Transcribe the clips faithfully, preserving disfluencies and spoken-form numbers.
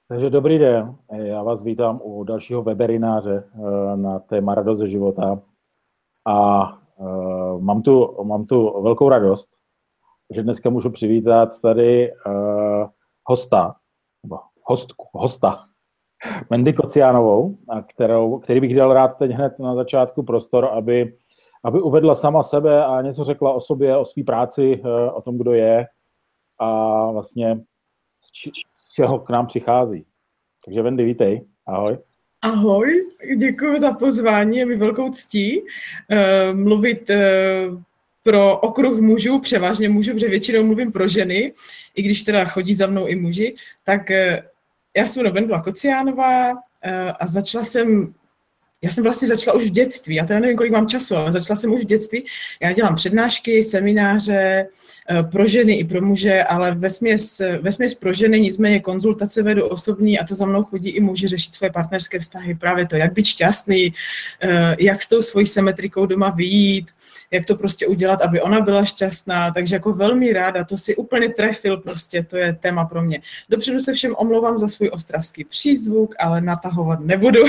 Takže dobrý den, já vás vítám u dalšího webináře na téma radost ze života. A mám tu, mám tu velkou radost, že dneska můžu přivítat tady hosta, hostku, hosta, Mandy Kociánovou, kterou, který bych dal rád teď hned na začátku prostor, aby, aby uvedla sama sebe a něco řekla o sobě, o své práci, o tom, kdo je a vlastně z čeho k nám přichází. Takže Wendy, vítej. Ahoj. Ahoj, děkuji za pozvání, je mi velkou ctí uh, mluvit uh, pro okruh mužů, převážně mužů, protože většinou mluvím pro ženy, i když teda chodí za mnou i muži. Tak uh, já jsem Wendy Kociánová uh, a začala jsem, já jsem vlastně začala už v dětství, já teda nevím, kolik mám času, ale začala jsem už v dětství. Já dělám přednášky, semináře pro ženy i pro muže, ale vesměs, vesměs pro ženy, nicméně konzultace vedu osobní a to za mnou chodí i muži řešit svoje partnerské vztahy, právě to, jak být šťastný, jak s tou svojí symetrikou doma vyjít, jak to prostě udělat, aby ona byla šťastná, takže jako velmi ráda, to si úplně trefil prostě, to je téma pro mě. Dopředu se všem omlouvám za svůj ostravský přízvuk, ale natahovat nebudu.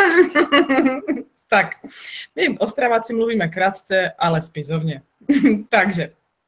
Tak, my Ostraváci mluvíme krátce, ale spizovně. Takže,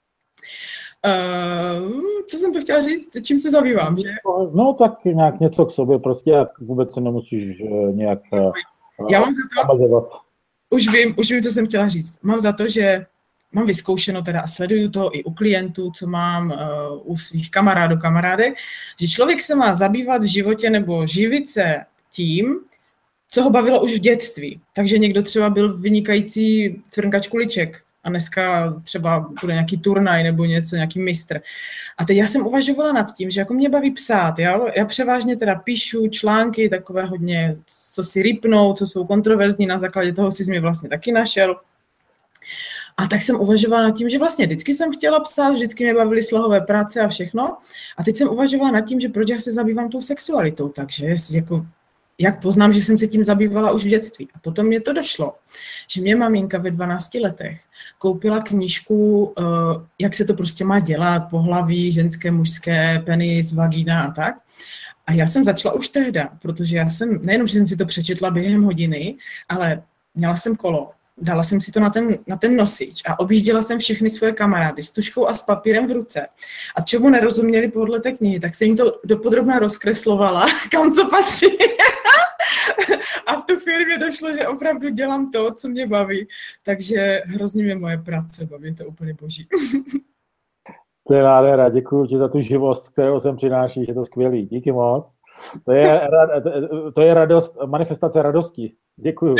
uh, co jsem to chtěla říct, čím se zabývám, že? No tak nějak něco k sobě, prostě jak vůbec se nemusíš nějak uh, Já mám za to, už vím, už vím, co jsem chtěla říct. Mám za to, že mám vyzkoušeno teda a sleduju to i u klientů, co mám uh, u svých kamarádů, kamarádek, že člověk se má zabývat v životě nebo živit se tím, co ho bavilo už v dětství. Takže někdo třeba byl vynikající cvrnkač kuliček a dneska třeba bude nějaký turnaj nebo něco, nějaký mistr. A teď já jsem uvažovala nad tím, že jako mě baví psát. Já, já převážně teda píšu články, takové hodně, co si rýpnou, co jsou kontroverzní, na základě toho si mě vlastně taky našel. A tak jsem uvažovala nad tím, že vlastně vždycky jsem chtěla psát, vždycky mě bavily slohové práce a všechno. A teď jsem uvažovala nad tím, že proč já se zabývám tou sexualitou, takže jako jak poznám, že jsem se tím zabývala už v dětství. A potom mě to došlo, že mě maminka ve dvanácti letech koupila knížku, jak se to prostě má dělat, pohlaví, ženské, mužské, penis, vagína a tak. A já jsem začala už tehda, protože já jsem, nejenom, že jsem si to přečetla během hodiny, ale měla jsem kolo. Dala jsem si to na ten, na ten nosič a objížděla jsem všechny svoje kamarády s tužkou a s papírem v ruce. A čemu nerozuměli podle té knihy, tak jsem jim to dopodrobna rozkreslovala, kam co patří. A v tu chvíli mi došlo, že opravdu dělám to, co mě baví. Takže hrozně mě moje práce baví, je to úplně boží. To je nádhera, děkuji ti za tu živost, kterou sem přinášíš, je to skvělý, díky moc. To je, to je radost, manifestace radosti. Děkuju.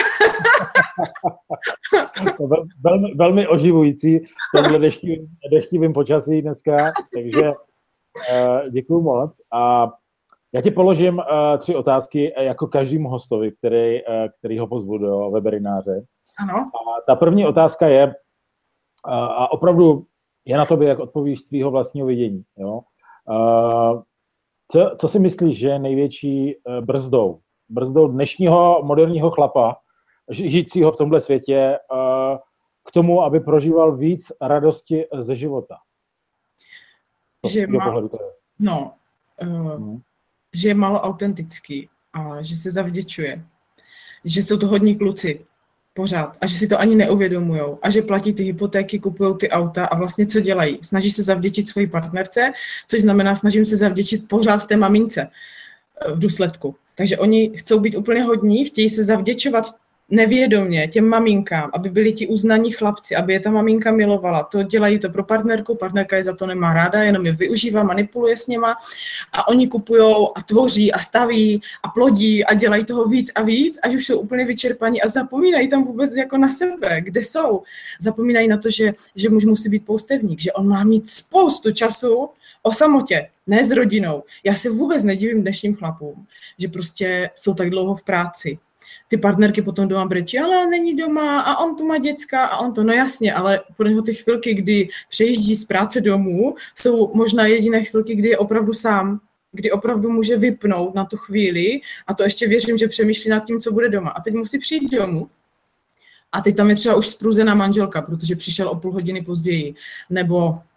Vel, velmi, velmi oživující v tomhle deštivým, deštivým počasí dneska, takže uh, děkuju moc. A já ti položím uh, tři otázky jako každému hostovi, který, uh, který ho pozvu do webináře. Ano. A ta první otázka je, uh, a opravdu je na tobě, jak odpovíš z tvýho vlastního vidění. Jo? Uh, co, co si myslíš, že je největší uh, brzdou? Brzdou dnešního moderního chlapa, žijícího v tomhle světě, uh, k tomu, aby prožíval víc radosti ze života? Že, má, no, uh, hmm. že je málo autentický a že se zavděčuje. Že jsou to hodní kluci pořád a že si to ani neuvědomujou a že platí ty hypotéky, kupují ty auta a vlastně co dělají? Snaží se zavděčit svojí partnerce, což znamená snažím se zavděčit pořád té mamince v důsledku. Takže oni chcou být úplně hodní, chtějí se zavděčovat nevědomě těm maminkám, aby byli ti uznaní chlapci, aby je ta maminka milovala. To dělají to pro partnerku, partnerka je za to nemá ráda, jenom je využívá, manipuluje s něma a oni kupujou a tvoří a staví a plodí a dělají toho víc a víc, až už jsou úplně vyčerpaní a zapomínají tam vůbec jako na sebe, kde jsou. Zapomínají na to, že, že muž musí být poustevník, že on má mít spoustu času o samotě, ne s rodinou. Já se vůbec nedivím dnešním chlapům, že prostě jsou tak dlouho v práci. Ty partnerky potom doma brečí, ale není doma a on tu má děcka a on to, no jasně, ale pro něho ty chvilky, kdy přejíždí z práce domů, jsou možná jediné chvilky, kdy je opravdu sám, kdy opravdu může vypnout na tu chvíli a to ještě věřím, že přemýšlí nad tím, co bude doma. A teď musí přijít domů a teď tam je třeba už spruzená manželka, protože přišel o půl hodiny později, nebo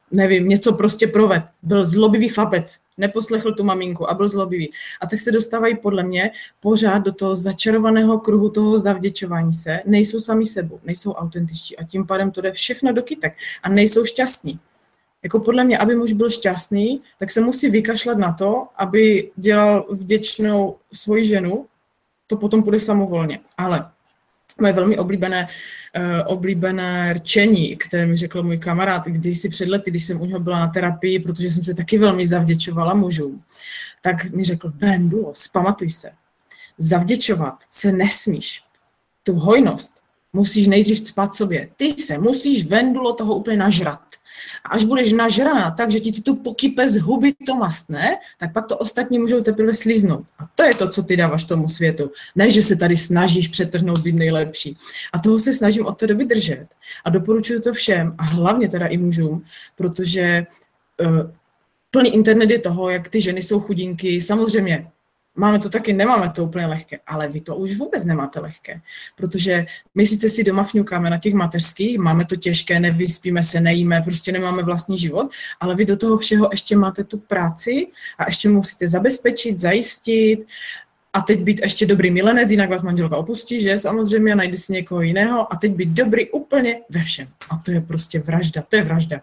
nevím, něco prostě proved. Byl zlobivý chlapec, neposlechl tu maminku a byl zlobivý. A tak se dostávají podle mě pořád do toho začarovaného kruhu toho zavděčování se, nejsou sami sebou, nejsou autentičtí a tím pádem to jde všechno do kytek a nejsou šťastní. Jako podle mě, aby muž byl šťastný, tak se musí vykašlat na to, aby dělal vděčnou svoji ženu, to potom půjde samovolně. Ale moje velmi oblíbené, uh, oblíbené rčení, které mi řekl můj kamarád, když si před lety, když jsem u něho byla na terapii, protože jsem se taky velmi zavděčovala mužům, tak mi řekl, Vendulo, zpamatuj se, zavděčovat se nesmíš. Tu hojnost musíš nejdřív cpat sobě. Ty se musíš, Vendulo, toho úplně nažrat. A až budeš nažraná tak, že ti tu pokype z huby to mastné, tak pak to ostatní můžou teprve slíznout. A to je to, co ty dáváš tomu světu. Ne, že se tady snažíš přetrhnout být nejlepší. A toho se snažím od té doby držet. A doporučuju to všem, a hlavně teda i mužům, protože uh, plný internet je toho, jak ty ženy jsou chudinky. Samozřejmě, máme to taky, nemáme to úplně lehké, ale vy to už vůbec nemáte lehké, protože my sice si doma fňukáme na těch mateřských, máme to těžké, nevyspíme se, nejíme, prostě nemáme vlastní život, ale vy do toho všeho ještě máte tu práci a ještě musíte zabezpečit, zajistit a teď být ještě dobrý milenec, jinak vás manželka opustí, že samozřejmě najde si někoho jiného a teď být dobrý úplně ve všem. A to je prostě vražda, to je vražda.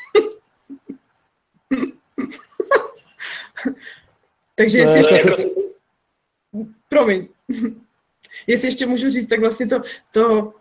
Takže jestli ještě... Promiň. Jestli ještě můžu říct, tak vlastně to, to uh,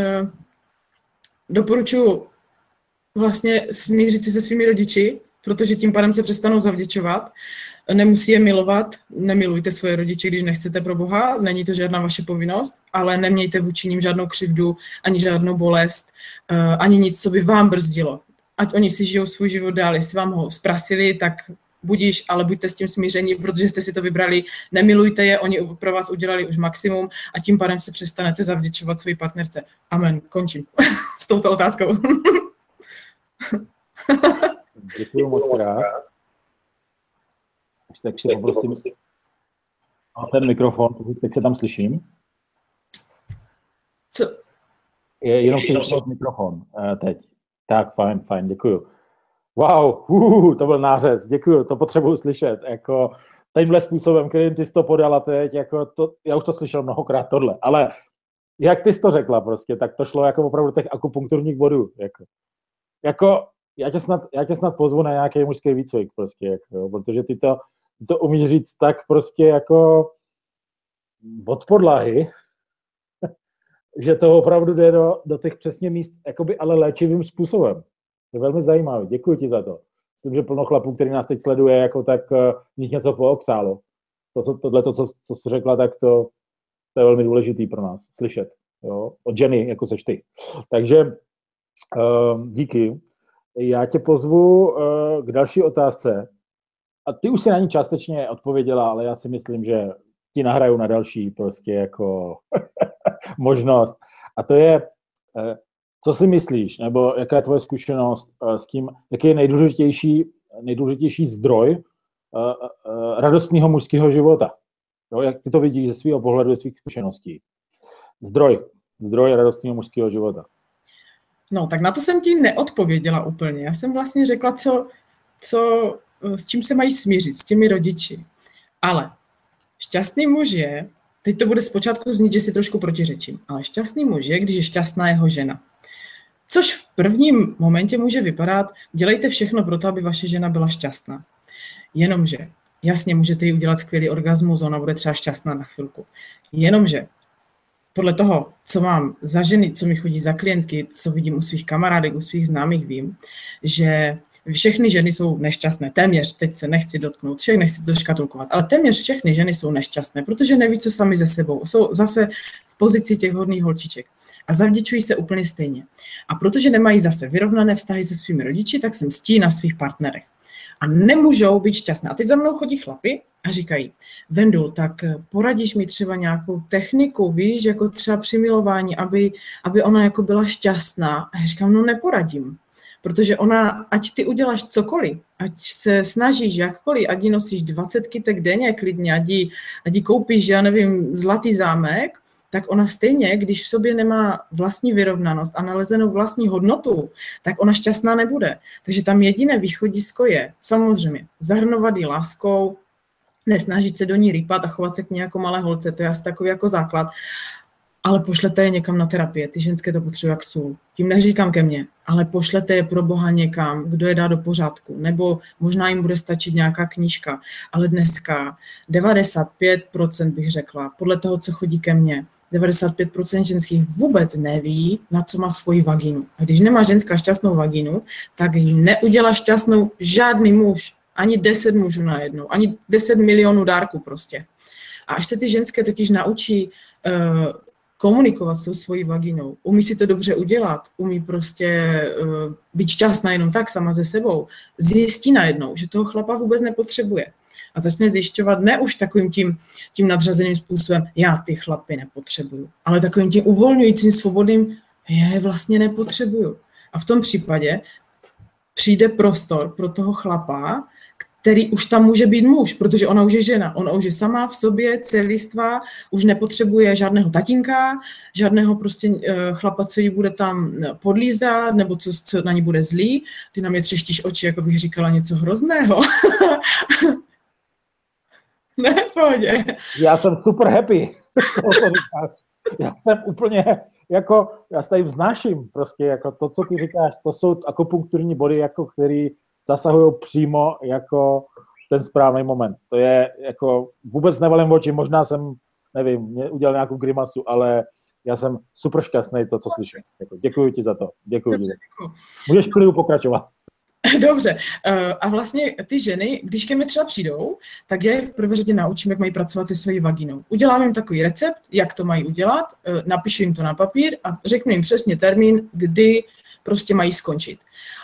doporučuji vlastně smířit si se svými rodiči, protože tím pádem se přestanou zavděčovat. Nemusí je milovat, nemilujte svoje rodiče, když nechcete, pro Boha, není to žádná vaše povinnost, ale nemějte vůči nim žádnou křivdu, ani žádnou bolest, uh, ani nic, co by vám brzdilo. Ať oni si žijou svůj život dál, jestli vám ho zprasili, tak budíš, ale buďte s tím smíření, protože jste si to vybrali, nemilujte je, oni pro vás udělali už maximum a tím pádem se přestanete zavděčovat své partnerce. Amen, končím s touto otázkou. Děkuji moc krát. Tak si poprosím a ten mikrofon, teď se tam slyším. Co? Je, jenom si vypnout mikrofon teď. Tak, fajn, fajn, děkuju. Wow, uh, to byl nářez, děkuju, to potřebuju slyšet, jako tímhle způsobem, kterým ty jsi to podala teď, jako to, já už to slyšel mnohokrát tohle, ale jak ty jsi to řekla prostě, tak to šlo jako opravdu těch akupunkturních bodů, jako, jako já, tě snad, já tě snad pozvu na nějaký mužský výcvik prostě, jako, jo, protože ty to, ty to umíš říct tak prostě jako od podlahy, že to opravdu jde do, do těch přesně míst, jakoby ale léčivým způsobem. Je velmi zajímavé, děkuji ti za to. Myslím, že plno chlapů, který nás teď sleduje, jako tak uh, nich něco poobsálo. To, co, tohle, to, co, co jsi řekla, tak to, to je velmi důležitý pro nás slyšet. Jo? Od ženy, jako seš ty. Takže uh, díky. Já tě pozvu uh, k další otázce. A ty už si na ní částečně odpověděla, ale já si myslím, že ti nahraju na další prostě jako možnost. A to je... Uh, Co si myslíš, nebo jaká je tvoje zkušenost s tím, jaký je nejdůležitější, nejdůležitější zdroj uh, uh, radostného mužského života? Jo, jak ty to vidíš ze svého pohledu, ze svých zkušeností? Zdroj, zdroj radostného mužského života. No, tak na to jsem ti neodpověděla úplně. Já jsem vlastně řekla, co, co, s čím se mají smířit, s těmi rodiči. Ale šťastný muž je, teď to bude zpočátku znít, že si trošku protiřečím, ale šťastný muž je, když je šťastná jeho žena. Což v prvním momentě může vypadat, dělejte všechno pro to, aby vaše žena byla šťastná. Jenomže, jasně, můžete jí udělat skvělý orgasmus, ona bude třeba šťastná na chvilku. Jenomže, podle toho, co mám za ženy, co mi chodí za klientky, co vidím u svých kamarádek, u svých známých, vím, že všechny ženy jsou nešťastné. Téměř, teď se nechci dotknout, všech nechci to škatulkovat, ale téměř všechny ženy jsou nešťastné, protože neví, co sami ze sebou. Jsou zase v pozici těch hodných holčiček. A zavděčují se úplně stejně. A protože nemají zase vyrovnané vztahy se svými rodiči, tak se mstí na svých partnerech. A nemůžou být šťastné. A teď za mnou chodí chlapi a říkají, Vendul, tak poradíš mi třeba nějakou techniku, víš, jako třeba při milování, aby, aby ona jako byla šťastná. A já říkám, no neporadím. Protože ona, ať ty uděláš cokoliv, ať se snažíš jakkoliv, ať ji nosíš dvacet kytek denně klidně, ať ji, ať ji koupíš, já nevím, zlatý zámek, tak ona stejně, když v sobě nemá vlastní vyrovnanost a nalezenou vlastní hodnotu, tak ona šťastná nebude. Takže tam jediné východisko je samozřejmě zahrnovat ji láskou, nesnažit se do ní rýpat a chovat se k ní jako malé holce, to je asi takový jako základ, ale pošlete je někam na terapie, ty ženské to potřebují jak sůl. Tím neříkám ke mně, ale pošlete je pro boha někam, kdo je dá do pořádku, nebo možná jim bude stačit nějaká knížka, ale dneska devadesát pět procent bych řekla, podle toho, co chodí ke mně, devadesát pět procent ženských vůbec neví, na co má svoji vagínu. A když nemá ženská šťastnou vagínu, tak ji neudělá šťastnou žádný muž, ani deset mužů najednou, ani deset milionů dárků prostě. A až se ty ženské totiž naučí uh, komunikovat s tou svojí vagínou, umí si to dobře udělat, umí prostě uh, být šťastná jenom tak sama ze sebou, zjistí najednou, že toho chlapa vůbec nepotřebuje. A začne zjišťovat ne už takovým tím, tím nadřazeným způsobem, já ty chlapy nepotřebuju, ale takovým tím uvolňujícím, svobodným, já je vlastně nepotřebuju. A v tom případě přijde prostor pro toho chlapa, který už tam může být muž, protože ona už je žena. Ona už je sama v sobě, celistvá, už nepotřebuje žádného tatínka, žádného prostě chlapa, co jí bude tam podlízat, nebo co, co na ní bude zlý. Ty na mě třeštíš oči, jako bych říkala něco hrozného. Ne, v pohodě. Já jsem super happy. Já jsem úplně, jako, já se tady vznáším prostě, jako to, co ty říkáš, to jsou akupunkturní body, jako který zasahují přímo jako ten správný moment. To je jako, vůbec nevalím oči, možná jsem, nevím, udělal nějakou grimasu, ale já jsem super šťastný to, co slyším. Jako, děkuji ti za to. Děkuji. Dobře, děkuji. Můžeš klidu pokračovat. Dobře. A vlastně ty ženy, když ke mně třeba přijdou, tak já je v prvé řadě naučím, jak mají pracovat se svojí vagínou. Udělám jim takový recept, jak to mají udělat, napíšu jim to na papír a řeknu jim přesně termín, kdy prostě mají skončit.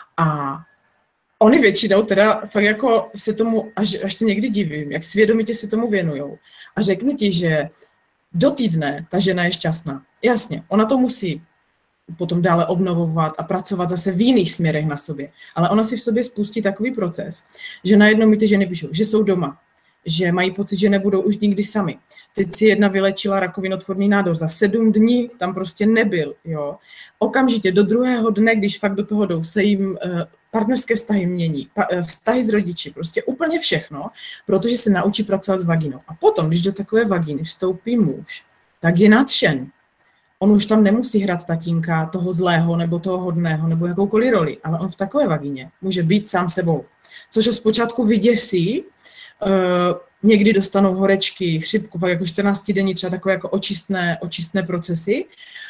A oni většinou teda fakt jako se tomu, až, až se někdy divím, jak svědomitě se tomu věnujou. A řeknu ti, že do týdne ta žena je šťastná. Jasně, ona to musí potom dále obnovovat a pracovat zase v jiných směrech na sobě. Ale ona si v sobě spustí takový proces, že najednou mi ty ženy píšou, že jsou doma, že mají pocit, že nebudou už nikdy sami. Teď si jedna vylečila rakovinotvorný nádor, za sedm dní tam prostě nebyl. Jo. Okamžitě do druhého dne, když fakt do toho jdou, se jim partnerské vztahy mění, vztahy s rodiči, prostě úplně všechno, protože se naučí pracovat s vagínou. A potom, když do takové vagíny vstoupí muž, tak je nadšen. On už tam nemusí hrát tatínka toho zlého nebo toho hodného nebo jakoukoliv roli, ale on v takové vagíně může být sám sebou. Což ho zpočátku vyděsí, uh, někdy dostanou horečky, chřipku, fakt jako čtrnáctidenní třeba takové jako očistné, očistné procesy,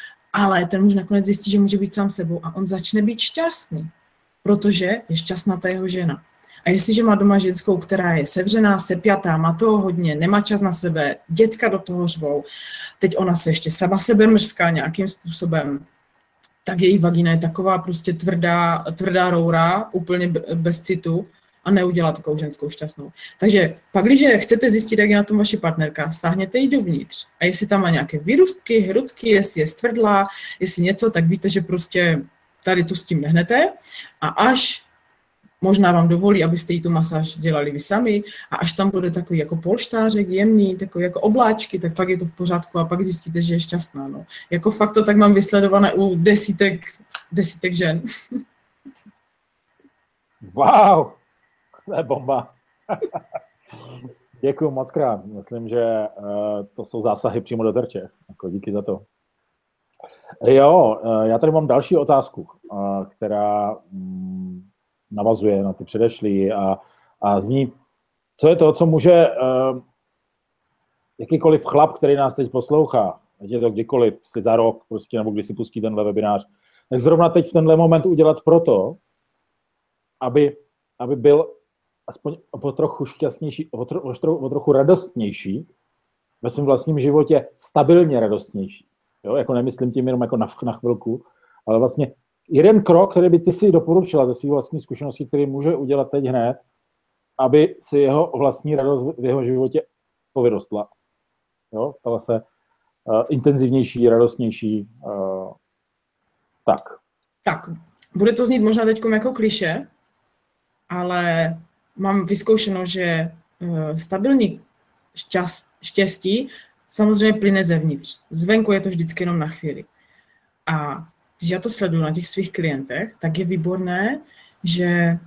ale ten muž nakonec zjistí, že může být sám sebou a on začne být šťastný, protože je šťastná ta jeho žena. A jestliže má doma ženskou, která je sevřená, sepjatá, má toho hodně, nemá čas na sebe, děcka do toho řvou, teď ona se ještě sama sebe mrská nějakým způsobem, tak její vagína je taková prostě tvrdá, tvrdá roura, úplně bez citu a neudělá takovou ženskou šťastnou. Takže pak, když chcete zjistit, jak je na tom vaše partnerka, sáhněte jí dovnitř. A jestli tam má nějaké vyrůstky, hrudky, jestli je stvrdlá, jestli něco, tak víte, že prostě tady tu s tím nehnete. A až možná vám dovolí, abyste jí tu masáž dělali vy sami a až tam bude takový jako polštářek jemný, takový jako obláčky, tak pak je to v pořádku a pak zjistíte, že je šťastná. No. Jako fakt to tak mám vysledované u desítek, desítek žen. Wow, to je bomba. Děkuju moc krát. Myslím, že uh, to jsou zásahy přímo do terče. Jako díky za to. Jo, uh, já tady mám další otázku, uh, která um, navazuje na ty předešlý a, a zní, co je to, co může uh, jakýkoliv chlap, který nás teď poslouchá, ať je to kdykoliv, jestli za rok, prostě, nebo když si pustí tenhle webinář, tak zrovna teď v tenhle moment udělat proto, aby, aby byl aspoň o trochu šťastnější, o, tro, o, tro, o trochu radostnější ve svém vlastním životě, stabilně radostnější. Jo? Jako nemyslím tím jenom jako na, na chvilku, ale vlastně jeden krok, který by ty si doporučila ze svých vlastní zkušeností, který může udělat teď hned, aby si jeho vlastní radost v jeho životě povyrostla. Jo? Stala se uh, intenzivnější, radostnější. Uh, tak. Tak, bude to znít možná teď jako klišé, ale mám vyzkoušeno, že uh, stabilní šťast, štěstí samozřejmě plyne zevnitř. Zvenku je to vždycky jenom na chvíli. A když já to sleduju na těch svých klientech, tak je výborné, že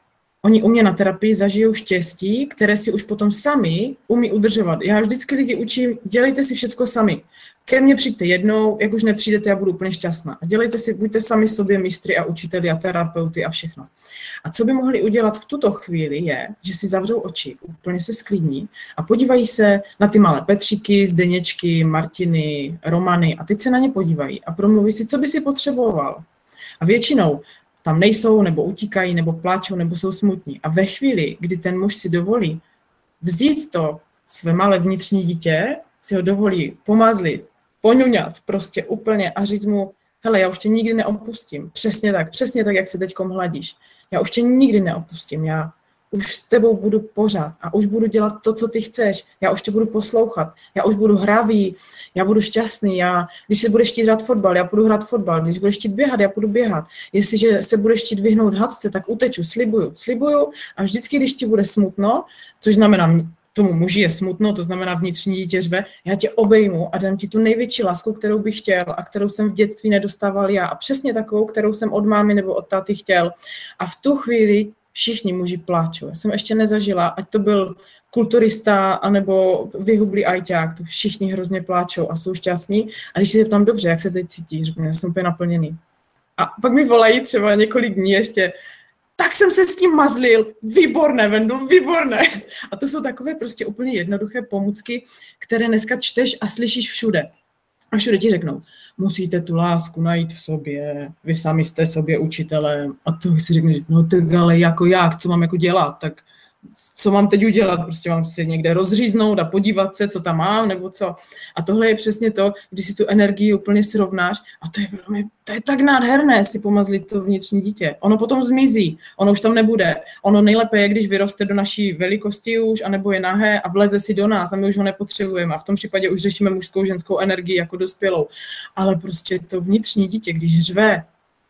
oni u mě na terapii zažijou štěstí, které si už potom sami umí udržovat. Já vždycky lidi učím, dělejte si všechno sami. Ke mně přijďte jednou, jak už nepřijdete, já budu úplně šťastná. A dělejte si, buďte sami sobě mistry a učiteli a terapeuty a všechno. A co by mohli udělat v tuto chvíli je, že si zavřou oči, úplně se sklidní a podívají se na ty malé Petříky, Zdeněčky, Martiny, Romany a teď se na ně podívají a promluví si, co by si potřeboval. A většinou tam nejsou, nebo utíkají, nebo pláčou, nebo jsou smutní. A ve chvíli, kdy ten muž si dovolí vzít to své malé vnitřní dítě, si ho dovolí pomazlit, poňuňat prostě úplně a říct mu, hele, já už tě nikdy neopustím. Přesně tak, přesně tak, jak se teďkom hladíš. Já už tě nikdy neopustím, já už s tebou budu pořád a už budu dělat to, co ty chceš. Já už tě budu poslouchat, já už budu hravý, já budu šťastný, já, když se budeš chtít hrát fotbal, já budu hrát fotbal, když budeš chtít běhat, já budu běhat. Jestliže se budeš chtít vyhnout hadce, tak uteču, slibuju, slibuju a vždycky, když ti bude smutno, což znamená, tomu muži je smutno, to znamená vnitřní dítě řve, já tě obejmu a dám ti tu největší lásku, kterou bych chtěl a kterou jsem v dětství nedostával já a přesně takovou, kterou jsem od mámy nebo od táty chtěl. A v tu chvíli všichni muži pláčou. Já jsem ještě nezažila, ať to byl kulturista anebo vyhublý ajťák, to všichni hrozně pláčou a jsou šťastní. A když se tam dobře, jak se teď cítíš, řeknu, já jsem úplně naplněný. A pak mi volají třeba několik dní ještě, tak jsem se s tím mazlil, výborné, Vendl, výborné. A to jsou takové prostě úplně jednoduché pomůcky, které dneska čteš a slyšíš všude. A všude ti řeknou, musíte tu lásku najít v sobě, vy sami jste sobě učitelem. A to si řekneš, no tak ale jako jak, co mám jako dělat, tak co mám teď udělat, prostě mám si někde rozříznout a podívat se, co tam mám, nebo co. A tohle je přesně to, když si tu energii úplně srovnáš a to je, to je tak nádherné si pomazlit to vnitřní dítě. Ono potom zmizí, ono už tam nebude. Ono nejlépe je, když vyroste do naší velikosti už, anebo je nahé a vleze si do nás a my už ho nepotřebujeme. A v tom případě už řešíme mužskou, ženskou energii jako dospělou. Ale prostě to vnitřní dítě, když řve,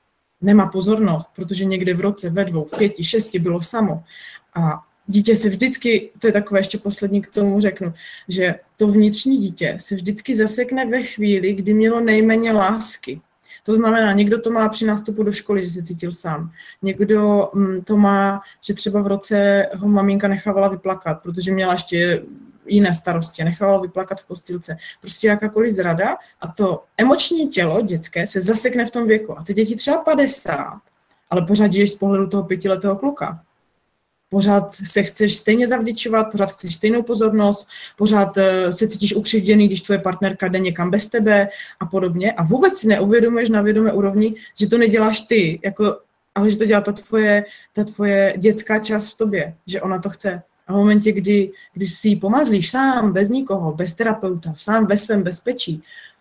nemá pozornost, protože někde v roce, ve dvou, v pěti, šesti bylo samo. A dítě se vždycky, to je takové ještě poslední k tomu řeknu, že to vnitřní dítě se vždycky zasekne ve chvíli, kdy mělo nejméně lásky. To znamená, někdo to má při nástupu do školy, že se cítil sám. Někdo to má, že třeba v roce ho maminka nechávala vyplakat, protože měla ještě jiné starosti, nechávala vyplakat v postýlce. Prostě jakákoliv zrada a to emoční tělo dětské se zasekne v tom věku. A ty děti třeba padesát, ale pořád žiješ z pohledu toho pětiletého kluka. Pořád se chceš stejně zavděčovat, pořád chceš stejnou pozornost, pořád se cítíš ukřivděný, když tvoje partnerka jde někam bez tebe a podobně. A vůbec si neuvědomuješ na vědomé úrovni, že to neděláš ty, jako, ale že to dělá ta tvoje, ta tvoje dětská část v tobě, že ona to chce. A v momentě, kdy, kdy si ji pomazlíš sám, bez nikoho, bez terapeuta, sám ve svém bezpečí,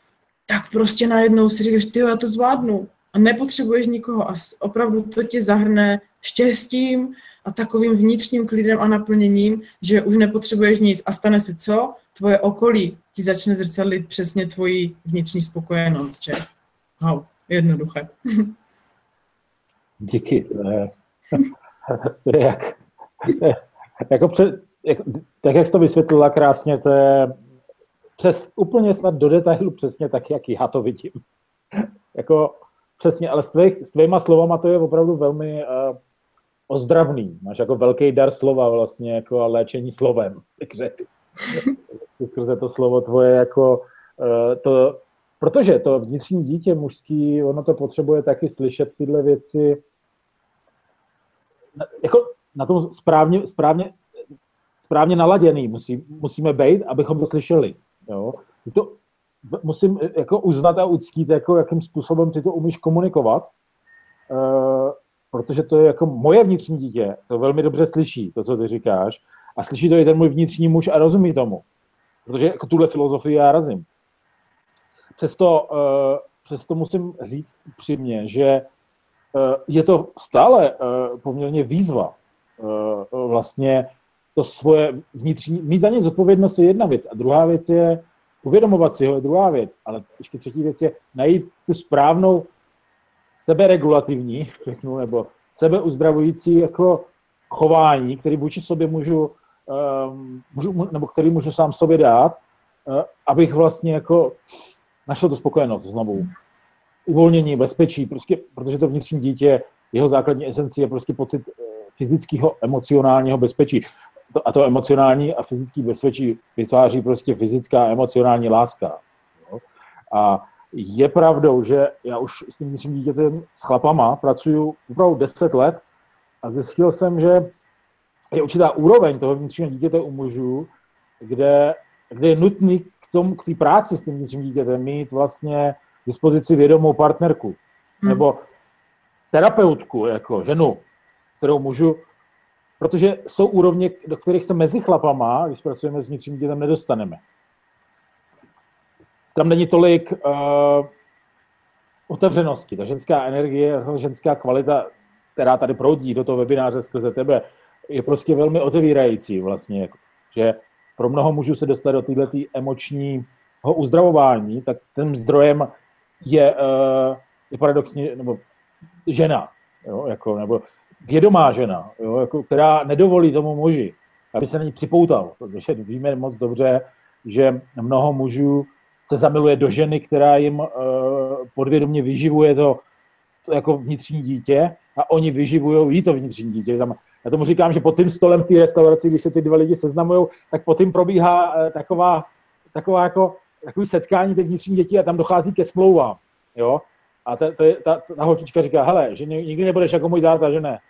tak prostě najednou si říkáš, tyjo, já to zvládnu. A nepotřebuješ nikoho a opravdu to tě zahrne štěstím a takovým vnitřním klidem a naplněním, že už nepotřebuješ nic a stane se co? Tvoje okolí ti začne zrcadlit přesně tvoji vnitřní spokojenost, že? Hau, jednoduché. Díky. To je, to je jak, to je, jako před, jak, tak, jak jsi to vysvětlila krásně, to je přes, úplně snad do detailu přesně tak, jak já to vidím. Jako přesně, ale s, tvých, s tvýma slovama to je opravdu velmi uh, ozdravný. Máš jako velký dar slova vlastně, jako léčení slovem. Takže skrze to slovo tvoje jako uh, to, protože to vnitřní dítě mužský, ono to potřebuje taky slyšet tyhle věci jako na tom správně, správně, správně naladěný musí, musíme být, abychom to slyšeli. Jo? To musím jako uznat a uctít, jako jakým způsobem ty to umíš komunikovat, uh, protože to je jako moje vnitřní dítě, to velmi dobře slyší, to, co ty říkáš, a slyší to i ten můj vnitřní muž a rozumí tomu, protože jako tuhle filozofii já razím. Přesto, uh, přesto musím říct upřímně, že uh, je to stále uh, poměrně výzva uh, vlastně to svoje vnitřní, mít za ně zodpovědnost je jedna věc a druhá věc je uvědomovat si ho je druhá věc, ale ještě třetí věc je najít tu správnou seberegulativní, řeknu, nebo sebeuzdravující jako chování, který vůči sobě můžu, um, můžu, nebo který můžu sám sobě dát, abych vlastně jako našel tu spokojenost znovu. Uvolnění, bezpečí, prostě, protože to vnitřní dítě, jeho základní esenci je prostě pocit fyzického, emocionálního bezpečí. A to emocionální a fyzické bezpečí vytváří prostě fyzická a emocionální láska. Jo? A je pravdou, že já už s tím vnitřním dítětem s chlapama pracuju opravdu deset let a zjistil jsem, že je určitá úroveň toho vnitřního dítěte u mužů, kde, kde je nutný k tomu, k té práci s tím vnitřním dítětem mít vlastně k dispozici vědomou partnerku. Hmm. Nebo terapeutku, jako ženu, kterou můžu, protože jsou úrovně, do kterých se mezi chlapama, když pracujeme s vnitřním dítětem, nedostaneme. Tam není tolik uh, otevřenosti. Ta ženská energie, ženská kvalita, která tady proudí do toho webináře skrze tebe, je prostě velmi otevírající vlastně. Že pro mnoho mužů se dostat do této emočního uzdravování, tak tím zdrojem je, uh, je paradoxně nebo žena, jo, jako, nebo vědomá žena, jo, jako, která nedovolí tomu muži, aby se na ní připoutal, protože víme moc dobře, že mnoho mužů se zamiluje do ženy, která jim uh, podvědomě vyživuje to, to jako vnitřní dítě a oni vyživují jí to vnitřní dítě. Tam, já tomu říkám, že pod tím stolem v té restauraci, když se ty dva lidi seznamují, tak pod tím probíhá uh, taková, taková jako, takový setkání těch vnitřních dětí a tam dochází ke smlouvám. Jo? A ta, ta, ta, ta holčička říká, hele, že nikdy nebudeš jako můj táta, že ne.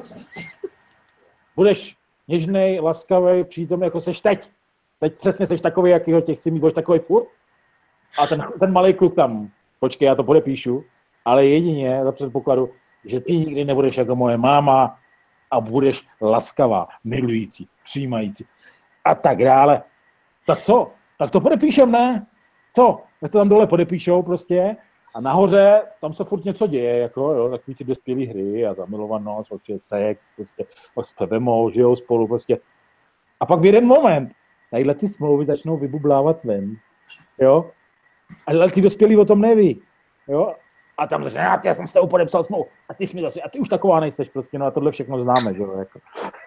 Budeš něžnej, laskavý, přítom jako seš teď. Teď přesně seš takový, jakýho těch si mít, budeš takový furt. A ten, ten malý kluk tam, počkej, já to podepíšu, ale jedině za předpokladu, že ty nikdy nebudeš jako moje máma a budeš laskavá, milující, přijímající a tak dále. Tak co? Tak to podepíšem, ne? Co? Tak to tam dole podepíšou prostě a nahoře tam se furt něco děje, jako jo, takový ty dospělý hry a zamilovanost, prostě sex, prostě pak spevemou, žijou spolu prostě. A pak v jeden moment tadyhle ty smlouvy začnou vybublávat ven, jo? Ale ty dospělí o tom neví, jo? A tam začne, já jsem s tebou podepsal smlouvu, a ty jsi mi zase, a ty už taková nejseš prostě, no a tohle všechno známe, jo, jako.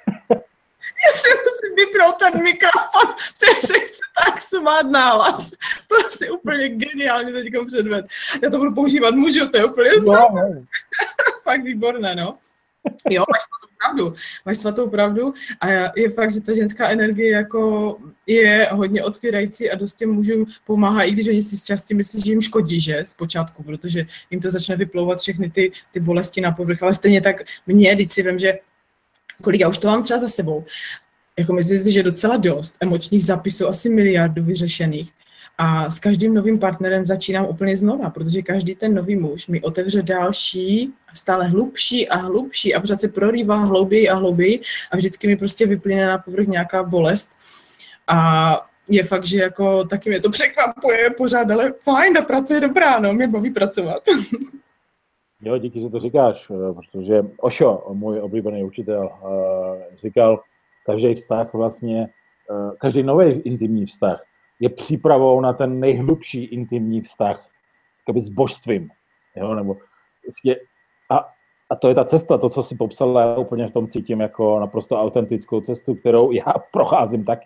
Já si musím vypnout ten mikrofon, protože se chce tak smát nahlas. To asi úplně geniálně teďkom předved. Já to budu používat můžu, to je úplně no, fakt výborné, no. Jo, máš svatou pravdu, máš svatou pravdu a je fakt, že ta ženská energie jako je hodně otvírající a dost těm mužům pomáhá, i když oni si z části myslí, že jim škodí, že, zpočátku, protože jim to začne vyplouvat všechny ty, ty bolesti na povrch, ale stejně tak mě, když si vím, že kolik já už to mám třeba za sebou, jako myslím si, že docela dost emočních zapisů, asi miliardu vyřešených. A s každým novým partnerem začínám úplně znova, protože každý ten nový muž mi otevře další, stále hlubší a hlubší a pořád se prorývá hlouběji a hlouběji a vždycky mi prostě vyplyne na povrch nějaká bolest. A je fakt, že jako taky mě to překvapuje pořád, ale fajn, ta práce je dobrá, no, mě baví pracovat. Jo, díky, že to říkáš, protože Osho, můj oblíbený učitel, říkal, každý vztah vlastně, každý nový intimní vztah je přípravou na ten nejhlubší intimní vztah, jakoby s božstvím, jo, nebo a, a to je ta cesta, to, co si popsala, já úplně v tom cítím jako naprosto autentickou cestu, kterou já procházím tak.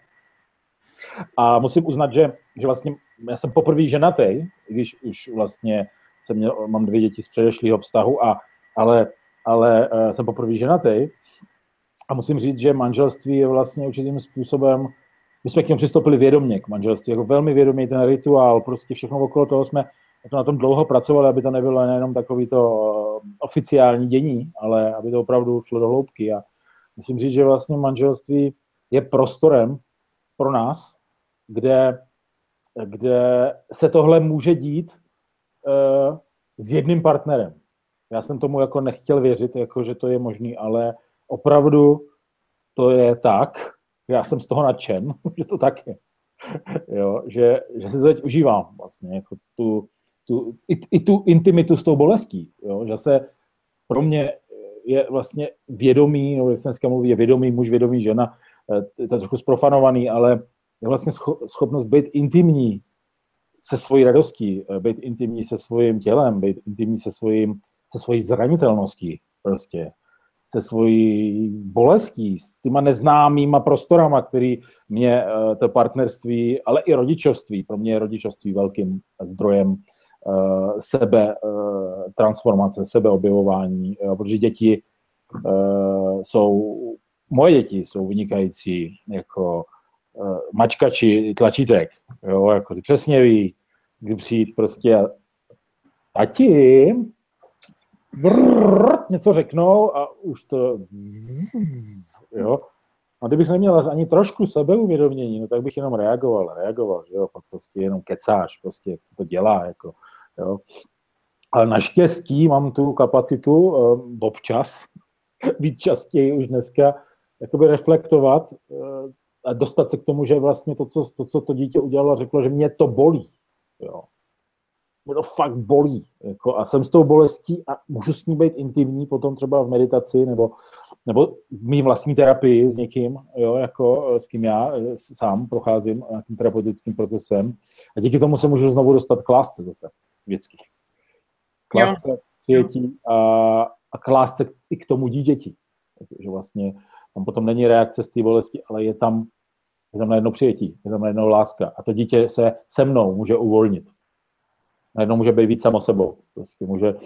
A musím uznat, že, že vlastně já jsem poprvé ženatý, když už vlastně jsem měl, mám dvě děti z předešlého vztahu, a, ale, ale uh, jsem poprvé ženatý a musím říct, že manželství je vlastně určitým způsobem, my jsme k němu přistoupili vědomě k manželství, jako velmi vědomě ten rituál, prostě všechno okolo toho jsme to na tom dlouho pracovali, aby to nebylo nejenom takový to uh, oficiální dění, ale aby to opravdu šlo do hloubky. A musím říct, že vlastně manželství je prostorem pro nás, kde, kde se tohle může dít uh, s jedným partnerem. Já jsem tomu jako nechtěl věřit, jako, že to je možný, ale opravdu to je tak. Já jsem z toho nadšen, že to tak je. Jo, že, že si to teď užívám vlastně, jako tu, tu, i, i tu intimitu s tou bolestí. Jo, že se pro mě je vlastně vědomý, no, jak se dneska mluví, je vědomý muž, vědomý žena, to je trošku zprofanovaný, ale je vlastně schopnost být intimní se svojí radostí, být intimní se svým tělem, být intimní se, svým, se svojí zranitelností prostě. se svojí bolestí, s těma neznámýma prostorama, který mě to partnerství, ale i rodičovství, pro mě je rodičovství velkým zdrojem sebe transformace, sebeobjevování, protože děti jsou, moje děti jsou vynikající jako mačkači tlačítek, jo, jako ty přesně ví, kdy přijít prostě tati, brrr, něco řeknou a už to jo. A kdybych neměl ani trošku sebeuvědomění, no tak bych jenom reagoval, reagoval, že jo, pak prostě jenom kecáš, prostě, co to dělá, jako, jo. Ale naštěstí mám tu kapacitu um, občas, být častěji už dneska, jakoby reflektovat uh, a dostat se k tomu, že vlastně to, co to, co to dítě udělalo, řeklo, že mě to bolí, jo. Mě to fakt bolí, jako, a jsem s tou bolestí a můžu s ní být intimní potom třeba v meditaci nebo, nebo v mý vlastní terapii s někým, jo, jako, s kým já sám procházím nějakým terapeutickým procesem a díky tomu se můžu znovu dostat k lásce zase vždycky. K lásce, přijetí a, a k lásce i k tomu dítěti. Takže vlastně tam potom není reakce z té bolesti, ale je tam, je tam najednou přijetí, je tam najednou láska a to dítě se se mnou může uvolnit. Najednou může být víc samo sebou. Prostě může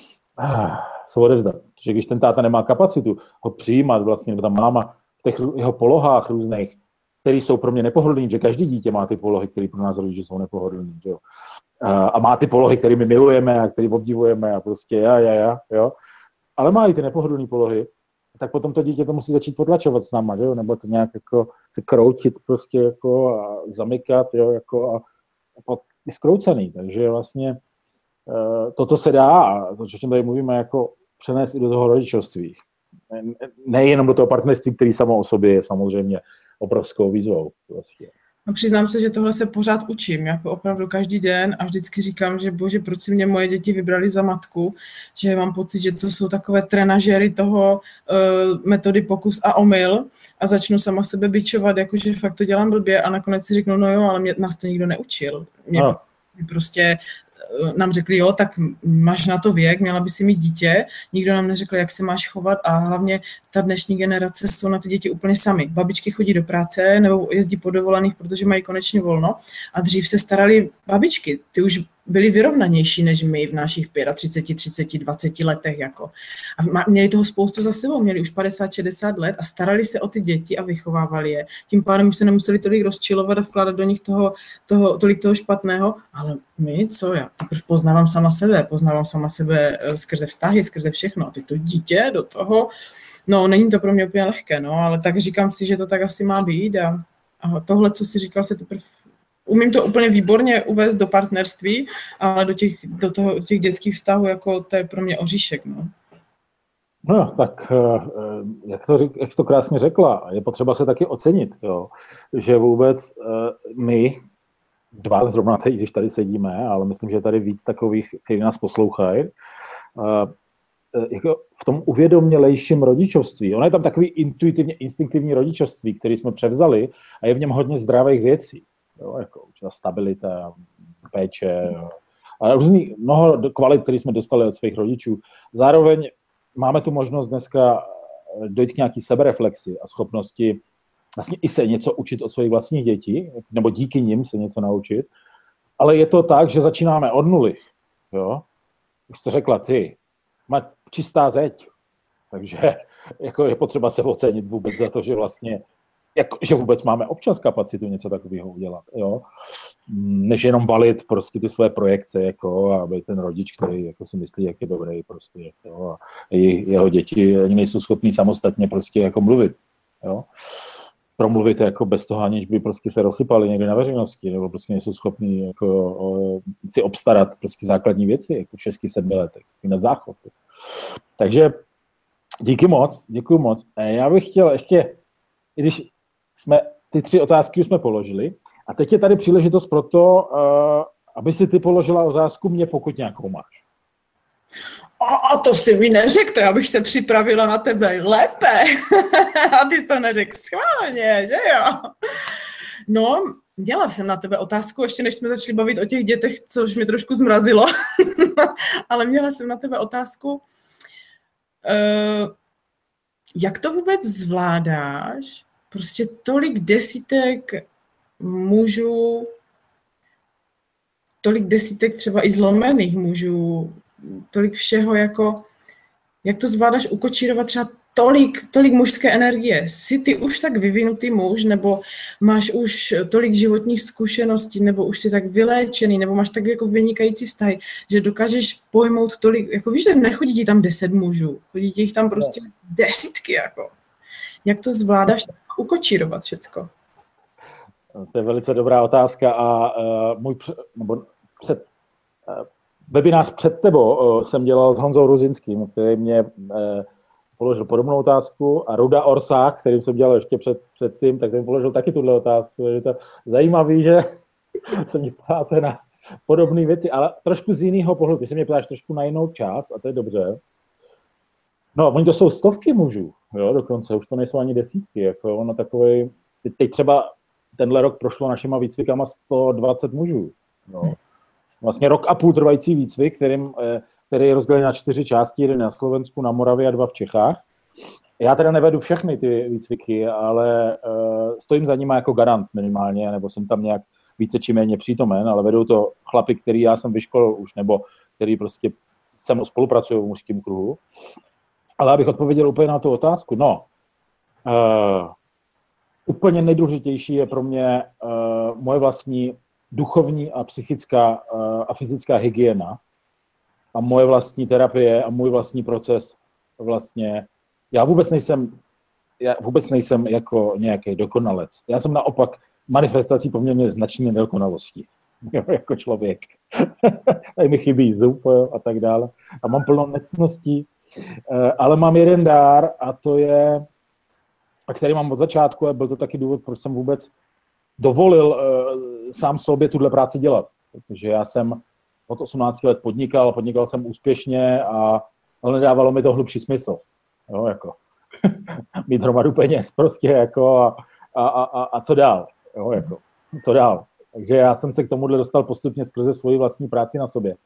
ah, se odevzdat. Protože když ten táta nemá kapacitu ho přijímat vlastně, nebo ta máma v těch jeho polohách různých, které jsou pro mě nepohodlný, že každý dítě má ty polohy, které pro nás rodiče jsou nepohodlný, že jo. A, a má ty polohy, které my milujeme a které obdivujeme a prostě já, já, já, jo. Ale má i ty nepohodlné polohy, tak potom to dítě to musí začít potlačovat s náma, že jo, nebo to nějak jako se kroutit prostě jako a zamykat, jo, jako a, a pot, je zkroucený, takže vlastně uh, toto se dá, a to, o čem tady mluvíme, jako přenést i do toho rodičovství. Ne, nejenom do toho partnerství, který samo o sobě je samozřejmě obrovskou výzvou. Vlastně. No, přiznám se, že tohle se pořád učím, jako opravdu každý den a vždycky říkám, že bože, proč si mě moje děti vybrali za matku, že mám pocit, že to jsou takové trenažery toho uh, metody pokus a omyl a začnu sama sebe bičovat, jakože fakt to dělám blbě a nakonec si řeknu, no jo, ale mě, nás to nikdo neučil. Mě no. prostě nám řekli, jo, tak máš na to věk, měla by si mít dítě, nikdo nám neřekl, jak se máš chovat a hlavně ta dnešní generace jsou na ty děti úplně sami. Babičky chodí do práce nebo jezdí po dovolených, protože mají konečně volno a dřív se starali babičky, ty už byli vyrovnanější než my v našich třicet pět, třicet, dvacet letech. Jako. A měli toho spoustu za sebou, měli už padesát, šedesát let a starali se o ty děti a vychovávali je. Tím pádem už se nemuseli tolik rozčilovat a vkládat do nich toho, toho, tolik toho špatného, ale my, co já, teprve poznávám sama sebe, poznávám sama sebe skrze vztahy, skrze všechno. A teď to dítě do toho, no není to pro mě úplně lehké, no, ale tak říkám si, že to tak asi má být a, a tohle, co jsi říkal, se teprve umím to úplně výborně uvést do partnerství, ale do těch, do toho, do těch dětských vztahů, jako to je pro mě oříšek. No, no tak jak to, jak jsi to krásně řekla, je potřeba se taky ocenit, jo, že vůbec my, dva zrovna tady, když tady sedíme, ale myslím, že tady víc takových, kteří nás poslouchají, jako v tom uvědomělejším rodičovství. Ono je tam takový intuitivně, instinktivní rodičovství, který jsme převzali a je v něm hodně zdravých věcí. Jo, jako určitá stabilita, péče, jo. A různý, mnoho kvalit, které jsme dostali od svých rodičů. Zároveň máme tu možnost dneska dojít k nějaký sebereflexi a schopnosti vlastně i se něco učit od svých vlastních dětí, nebo díky nim se něco naučit. Ale je to tak, že začínáme od nuly. Jo? Už to řekla ty, má čistá zeď. Takže jako je potřeba se ocenit vůbec za to, že vlastně jako, že vůbec máme občas kapacitu něco takového udělat, jo? Než jenom balit prostě ty své projekce, jako, aby ten rodič, který jako si myslí, jak je dobrý, prostě, jo? A jeho děti ani nejsou schopní samostatně prostě jako mluvit, jo? Promluvit jako bez toho, aniž by prostě se rozsypali někde na veřejnosti, nebo prostě nejsou schopní jako, o, si obstarat prostě základní věci, jako v šesti, sedmi letech, na záchod. Takže díky moc, děkuji moc. Já bych chtěl ještě, i když jsme ty tři otázky už jsme položili, a teď je tady příležitost pro to, uh, aby si ty položila otázku mě, pokud nějakou máš. A to jsi mi neřekl, to já bych se připravila na tebe lépe. A ty jsi to neřekl schválně, že jo? No, dělala jsem na tebe otázku, ještě než jsme začali bavit o těch dětech, což mě trošku zmrazilo. Ale měla jsem na tebe otázku. Uh, jak to vůbec zvládáš? Prostě tolik desítek mužů, tolik desítek třeba i zlomených mužů, tolik všeho jako, jak to zvládáš ukočírovat třeba tolik, tolik mužské energie? Jsi ty už tak vyvinutý muž, nebo máš už tolik životních zkušeností, nebo už jsi tak vyléčený, nebo máš tak jako vynikající vztahy, že dokážeš pojmout tolik, jako víš, že nechodí ti tam deset mužů, chodí ti jich tam prostě desítky, jako. Jak to zvládáš ukočírovat všecko? To je velice dobrá otázka a uh, můj před, nebo před, uh, webinář před tebou uh, jsem dělal s Honzou Ruzinským, který mě uh, položil podobnou otázku a Ruda Orsák, kterým jsem dělal ještě před, před tím, tak ten položil taky tuhle otázku. Takže to je zajímavý, že se mě ptáte na podobné věci, ale trošku z jiného pohledu. Ty se mě ptáš trošku na jinou část a to je dobře. No, oni to jsou stovky mužů, jo, dokonce, už to nejsou ani desítky, jako ono takovej, teď třeba tenhle rok prošlo našima výcvikama sto dvacet mužů, no. Vlastně rok a půl trvající výcvik, kterým, který je rozdělen na čtyři části, jeden na Slovensku, na Moravě a dva v Čechách. Já teda nevedu všechny ty výcviky, ale uh, stojím za nima jako garant minimálně, nebo jsem tam nějak více či méně přítomen, ale vedou to chlapi, který já jsem vyškolil už, nebo který prostě se mnou spolupracují v mužském kruhu. Ale abych odpověděl úplně na tu otázku, no, uh, úplně nejdůležitější je pro mě uh, moje vlastní duchovní a psychická uh, a fyzická hygiena a moje vlastní terapie a můj vlastní proces vlastně. Já vůbec nejsem, já vůbec nejsem jako nějaký dokonalec. Já jsem naopak manifestací poměrně značné nedokonalosti. Jako člověk. Tady mi chybí zub a tak dále. A mám plno nectností. Ale mám jeden dár a to je, a který mám od začátku a byl to taky důvod, proč jsem vůbec dovolil uh, sám sobě tuhle práci dělat. Protože já jsem od osmnácti let podnikal, podnikal jsem úspěšně, a, ale nedávalo mi to hlubší smysl. Jo, jako. Mít hromadu peněz prostě jako a, a, a, a co dál. Jo, jako. Co dál. Takže já jsem se k tomuhle dostal postupně skrze svoji vlastní práci na sobě.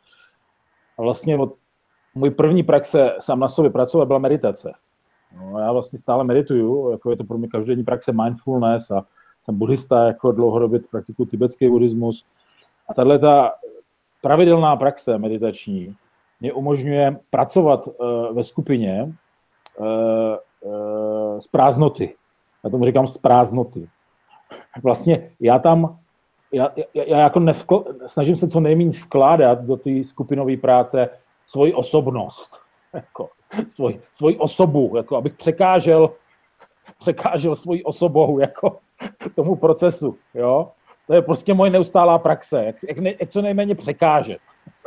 A vlastně od můj první praxe sám na sobě pracovat byla meditace. No, já vlastně stále medituju, jako je to pro mě každodenní praxe mindfulness a jsem buddhista, jako dlouhodobě praktikuju tibetský buddhismus. A tahle ta pravidelná praxe meditační mě umožňuje pracovat uh, ve skupině uh, uh, z prázdnoty. Já tomu říkám z prázdnoty. Vlastně já tam, já, já, já jako nevkl, snažím se co nejméně vkládat do té skupinové práce svoji osobnost, jako, svoj, svoji osobu, jako, abych překážel, překážel svoji osobou jako, tomu procesu. Jo? To je prostě moje neustálá praxe, jak, jak, ne, jak co nejméně překážet.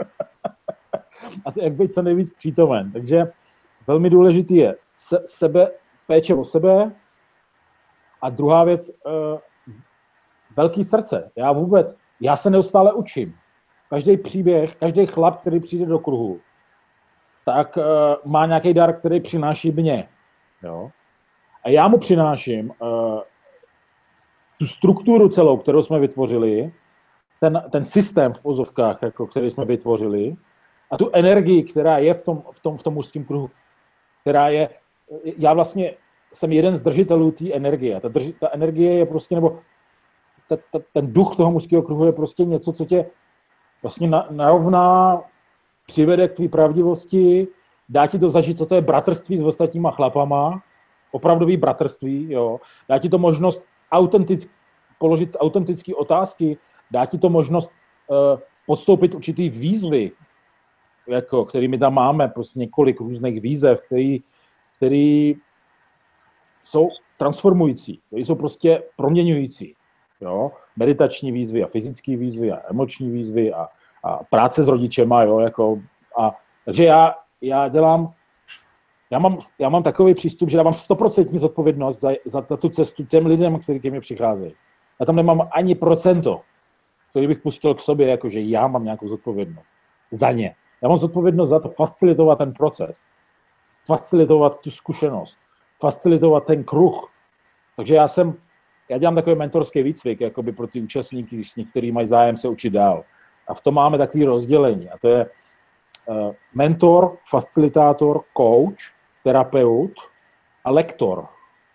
A to jak být co nejvíc přítomen. Takže velmi důležitý je se, sebe, péče o sebe a druhá věc, uh, velký srdce. Já vůbec, já se neustále učím. Každý příběh, každý chlap, který přijde do kruhu, tak uh, má nějaký dar, který přináší mě. Jo? A já mu přináším uh, tu strukturu celou, kterou jsme vytvořili, ten, ten systém v ozovkách, jako, který jsme vytvořili, a tu energii, která je v tom, v tom, v tom mužském kruhu, která je, já vlastně jsem jeden z držitelů té energie. Ta, drži, ta energie je prostě, nebo ta, ta, ten duch toho mužského kruhu je prostě něco, co tě vlastně na, narovná, přivede k tvý pravdivosti, dá ti to zažít, co to je bratrství s ostatníma chlapama, opravdový bratrství, jo. Dá ti to možnost autentick, položit autentické otázky, dá ti to možnost uh, podstoupit určitý výzvy, jako, který my tam máme, prostě několik různých výzev, který, který jsou transformující, který jsou prostě proměňující. Jo? Meditační výzvy a fyzické výzvy a emoční výzvy a, a práce s rodičema. Jo? Jako, a, takže já, já dělám, já mám, já mám takový přístup, že dávám stoprocentní zodpovědnost za, za, za tu cestu těm lidem, kteří ke mně přicházejí. Já tam nemám ani procento, který bych pustil k sobě, jakože já mám nějakou zodpovědnost za ně. Já mám zodpovědnost za to facilitovat ten proces, facilitovat tu zkušenost, facilitovat ten kruh. Takže já jsem, já dělám takový mentorský výcvik jakoby pro ty účastníky, když některý mají zájem se učit dál. A v tom máme takový rozdělení. A to je uh, mentor, facilitátor, coach, terapeut a lektor.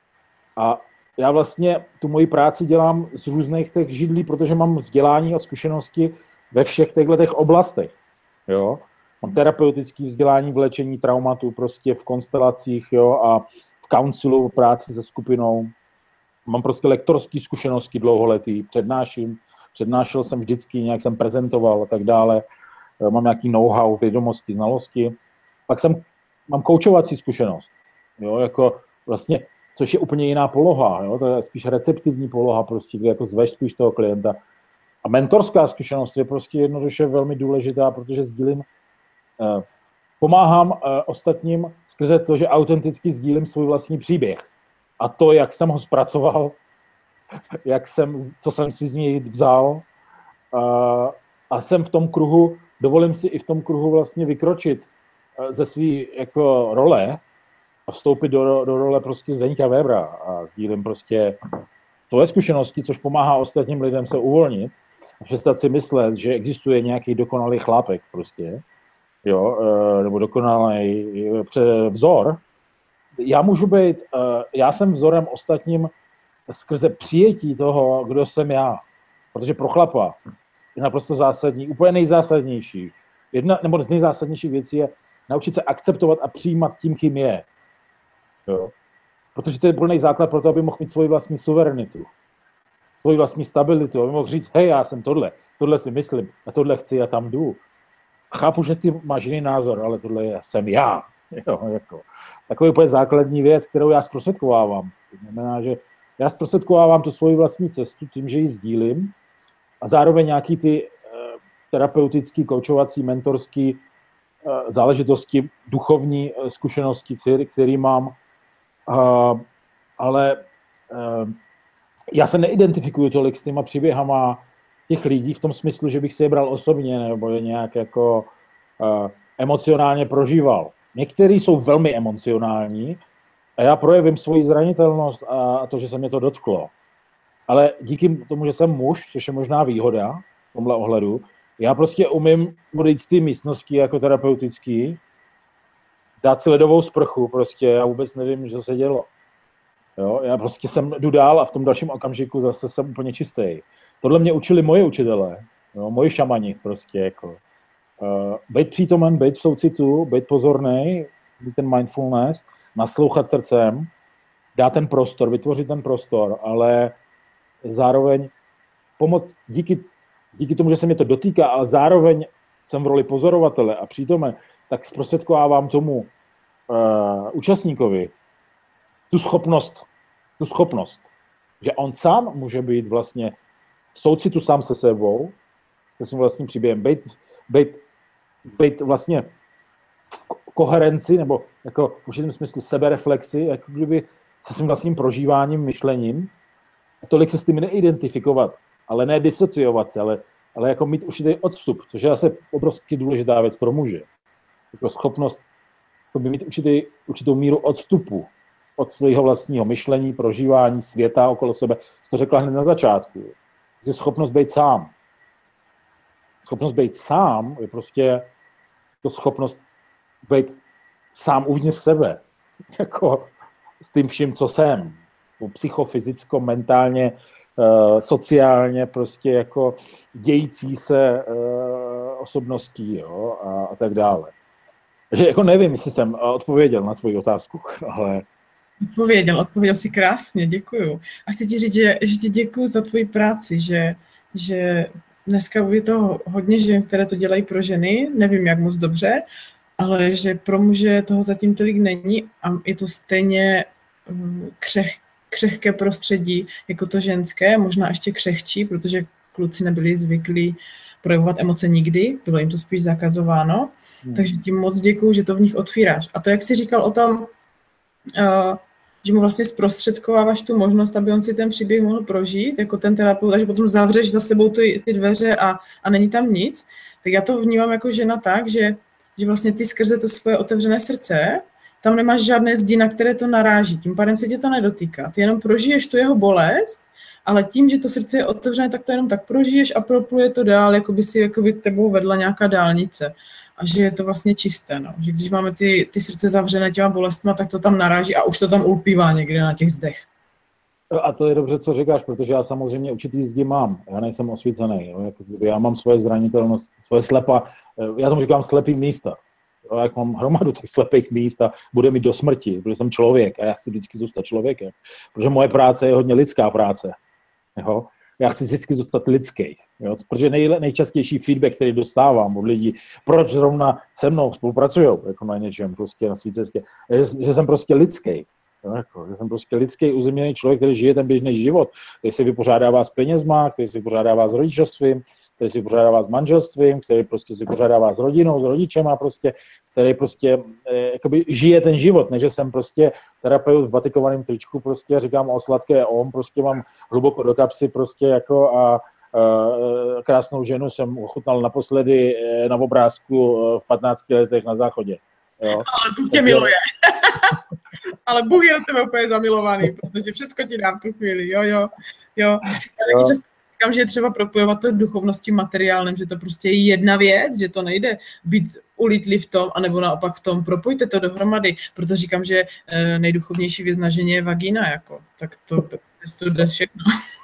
A já vlastně tu moji práci dělám z různých těch židlí, protože mám vzdělání a zkušenosti ve všech těchto oblastech. Jo? Mám terapeutické vzdělání v léčení traumatu, prostě v konstelacích, jo, a v counselu, v práci se skupinou. Mám prostě lektorské zkušenosti dlouholetý, přednáším, přednášel jsem vždycky, nějak jsem prezentoval a tak dále. Mám nějaký know-how, vědomosti, znalosti. Pak jsem, mám koučovací zkušenost, jo, jako vlastně, což je úplně jiná poloha, jo, to je spíš receptivní poloha, prostě, kde jako zveš spíš toho klienta. A mentorská zkušenost je prostě jednoduše velmi důležitá, protože sdílím, eh, pomáhám eh, ostatním skrze to, že autenticky sdílím svůj vlastní příběh. A to, jak jsem ho zpracoval, jak jsem, co jsem si z něj vzal. Eh, a jsem v tom kruhu, dovolím si i v tom kruhu vlastně vykročit eh, ze své jako role a vstoupit do, do role prostě Zdeňka Webera a sdílím prostě svoje zkušenosti, což pomáhá ostatním lidem se uvolnit a přestat si myslet, že existuje nějaký dokonalý chlápek prostě, jo, nebo dokonalý vzor. Já můžu být, já jsem vzorem ostatním skrze přijetí toho, kdo jsem já, protože pro chlapa je naprosto zásadní, úplně nejzásadnější. Jedna, nebo z nejzásadnějších věcí je naučit se akceptovat a přijímat tím, kým je. Jo. Protože to je plný základ pro to, aby mohl mít svoji vlastní suverenitu, svoji vlastní stabilitu, aby mohl říct, hej, já jsem tohle, tohle si myslím, a tohle chci a tam jdu. Chápu, že ty máš jiný názor, ale tohle je, jsem já. Jo, jako. Takový úplně základní věc, kterou já zprostředkovávám. To znamená, že já zprostředkovávám tu svoji vlastní cestu tím, že ji sdílím a zároveň nějaký ty uh, terapeutický, koučovací, mentorský uh, záležitosti, duchovní uh, zkušenosti, který, který mám. Uh, ale uh, já se neidentifikuju tolik s těma příběhama těch lidí v tom smyslu, že bych si je bral osobně nebo je nějak jako uh, emocionálně prožíval. Někteří jsou velmi emocionální a já projevím svoji zranitelnost a to, že se mě to dotklo. Ale díky tomu, že jsem muž, což je možná výhoda v tomhle ohledu, já prostě umím odejít z té místnosti jako terapeutický, dát si ledovou sprchu, prostě já vůbec nevím, co se dělo. Jo? Já prostě jsem jdu dál a v tom dalším okamžiku zase jsem úplně čistý. Tohle mě učili moje učitelé, jo? Moji šamani prostě jako. Uh, být přítomen, být v soucitu, být pozorný, být ten mindfulness, naslouchat srdcem, dát ten prostor, vytvořit ten prostor, ale zároveň pomoct díky, díky tomu, že se mě to dotýká, ale zároveň jsem v roli pozorovatele a přítomen, tak zprostředkovávám tomu uh, účastníkovi tu schopnost, tu schopnost, že on sám může být vlastně v soucitu sám se sebou, se svým vlastním příběhem, být, být, být vlastně v koherenci nebo jako v určitém smyslu sebereflexi, jako kdyby se svým vlastním prožíváním, myšlením, tolik se s tím neidentifikovat, ale ne disociovat se, ale, ale jako mít určitý odstup, což je zase obrovsky důležitá věc pro muže. Jako schopnost by mít určitý, určitou míru odstupu od svého vlastního myšlení, prožívání světa okolo sebe. Jsi to řekla hned na začátku. Je schopnost být sám. Schopnost být sám je prostě to schopnost být sám uvnitř sebe. Jako s tím vším, co jsem. Psychofyzicko, mentálně, sociálně, prostě jako dějící se osobností, jo, a, a tak dále. Takže jako nevím, jestli jsem odpověděl na tvoji otázku, ale... Odpověděl, odpověděl si krásně, děkuju. A chci ti říct, že, že ti děkuju za tvoji práci, že, že dneska je to hodně žen, které to dělají pro ženy, nevím, jak moc dobře, ale že pro muže toho zatím tolik není a je to stejně křeh, křehké prostředí jako to ženské, možná ještě křehčí, protože kluci nebyli zvyklí projevovat emoce nikdy, bylo jim to spíš zakazováno, hmm. takže ti moc děkuju, že to v nich otvíráš. A to, jak jsi říkal o tom, uh, že mu vlastně zprostředkováváš tu možnost, aby on si ten příběh mohl prožít, jako ten terapeut, a že potom zavřeš za sebou ty, ty dveře a, a není tam nic, tak já to vnímám jako žena tak, že, že vlastně ty skrze to svoje otevřené srdce, tam nemáš žádné zdi, na které to naráží, tím pádem se tě to nedotýká. Ty jenom prožiješ tu jeho bolest, ale tím, že to srdce je otevřené, tak to jenom tak prožiješ a propluje to dál, jako by si jako by tebou vedla nějaká dálnice. a že je to vlastně čisté, no. Že když máme ty, ty srdce zavřené těma bolestma, tak to tam naráží a už to tam ulpívá někde na těch zdech. A to je dobře, co říkáš, protože já samozřejmě určitý zdi mám. Já nejsem osvícený. Jo? Já mám svoje zranitelnost, svoje slepa, já tomu říkám slepý místa. Jo? Jak mám hromadu těch slepých míst a bude mi do smrti, protože jsem člověk a já chci vždycky zůstat člověkem. Protože moje práce je hodně lidská práce. Jo? Já chci vždycky zůstat lidský. Jo? Protože nej, nejčastější feedback, který dostávám od lidí, proč zrovna se mnou spolupracují jako na něčem, prostě na svý cestě, že, že jsem prostě lidský. Jo, jako, že jsem prostě lidský, uzemněný člověk, který žije ten běžný život, který se vypořádává s penězma, který se vypořádává s rodičovstvím, který se vypořádává s manželstvím, který prostě se vypořádává s rodinou, s rodičema, prostě, který prostě eh, jakoby žije ten život, ne že jsem prostě terapeut v batikovaném tričku, prostě říkám o sladké om, prostě mám hluboko do kapsy prostě jako a eh, krásnou ženu jsem ochutnal naposledy eh, na obrázku eh, v patnácti letech na záchodě. Jo. Ale Bůh tě miluje. Ale Bůh je na tebe úplně zamilovaný, protože všechno ti dám v tu chvíli, jo, jo, jo. Já taky často říkám, že je třeba propojovat to duchovnosti materiálem, že to prostě je jedna věc, že to nejde být ulítlý v tom, anebo naopak v tom, propojte to dohromady, proto říkám, že nejduchovnější věc na ženě je vagína, jako, tak to, to jde všechno.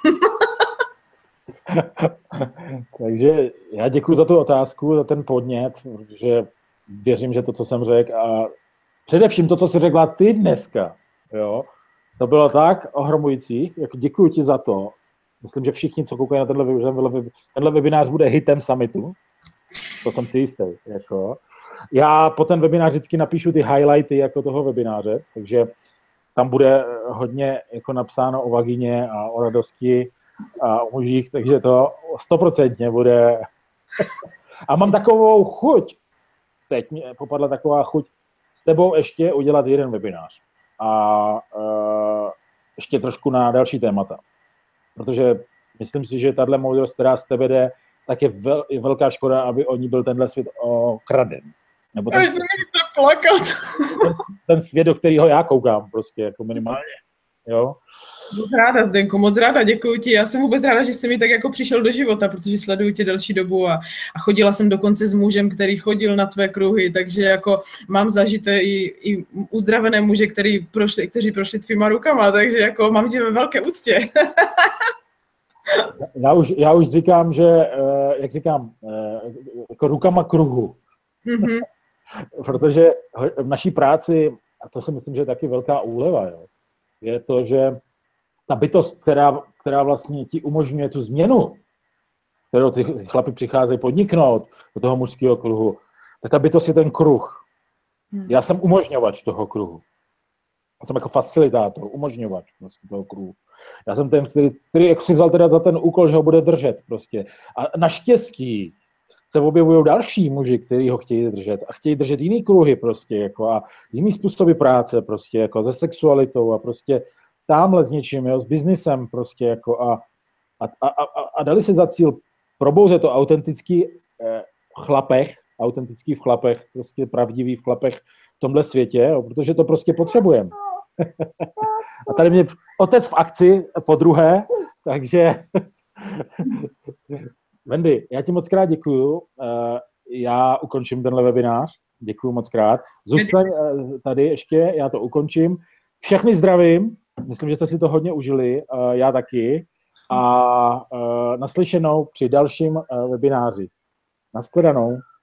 Takže já děkuji za tu otázku, za ten podnět, protože věřím, že to, co jsem řekl, a především to, co jsi řekla ty dneska, jo, to bylo tak ohromující, jako děkuji ti za to. Myslím, že všichni, co koukají na tenhle, tenhle, tenhle webinář, bude hitem summitu. To jsem si jistý. Jako. Já po ten webinář vždycky napíšu ty highlighty jako toho webináře, takže tam bude hodně jako napsáno o vagině a o radosti a o mužích, takže to stoprocentně bude. A mám takovou chuť, teď mě popadla taková chuť, s tebou ještě udělat jeden webinář a uh, ještě trošku na další témata. Protože myslím si, že tahle moudrost, která z tebe jde, tak je, vel, je velká škoda, aby o ní byl tenhle svět okraden. Nebo ten, svět, ten, ten svět, do kterého já koukám prostě jako minimálně. Jo? Moc ráda, Zdenko, moc ráda, děkuji ti. Já jsem vůbec ráda, že jsi mi tak jako přišel do života, protože sleduju tě delší dobu a, a chodila jsem dokonce s mužem, který chodil na tvé kruhy, takže jako mám zažité i, i uzdravené muže, který prošli, kteří prošli tvýma rukama, takže jako mám tě ve velké úctě. já, už, já už říkám, že, jak říkám, jako rukama kruhu. Mm-hmm. Protože v naší práci, a to si myslím, že je taky velká úleva, jo, je to, že ta bytost, která, která vlastně ti umožňuje tu změnu, kterou ty chlapi přicházejí podniknout do toho mužského kruhu, tak ta bytost je ten kruh. Já jsem umožňovač toho kruhu. Já jsem jako facilitátor, umožňovač prostě toho kruhu. Já jsem ten, který, který jako si vzal teda za ten úkol, že ho bude držet prostě. A naštěstí se objevují další muži, kteří ho chtějí držet a chtějí držet jiný kruhy prostě jako a jiný způsoby práce prostě jako se sexualitou a prostě támhle s něčím, jo, s biznisem prostě jako a, a, a, a, a dali se za cíl probouzet to autentický eh, chlapech, autentický v chlapech, prostě pravdivý v chlapech v tomhle světě, jo, protože to prostě potřebujeme. A tady mě otec v akci po druhé, takže Wendy, já ti moc krát děkuju. Já ukončím tenhle webinář. Děkuju moc krát. Zůstaň tady ještě, já to ukončím. Všechny zdravím. Myslím, že jste si to hodně užili. Já taky. A naslyšenou při dalším webináři. Nashledanou.